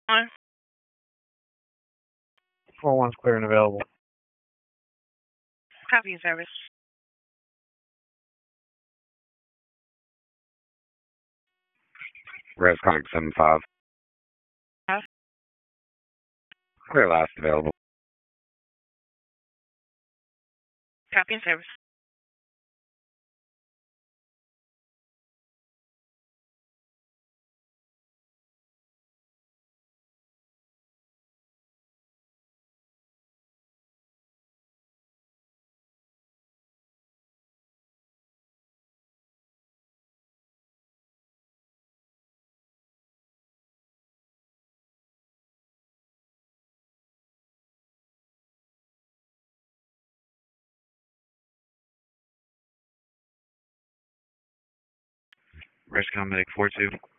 One. 4-1's clear and available. Copy your service. Res Contact 7-5. Huh? Clear last available. Copy your service. Rescom Medic 4-2.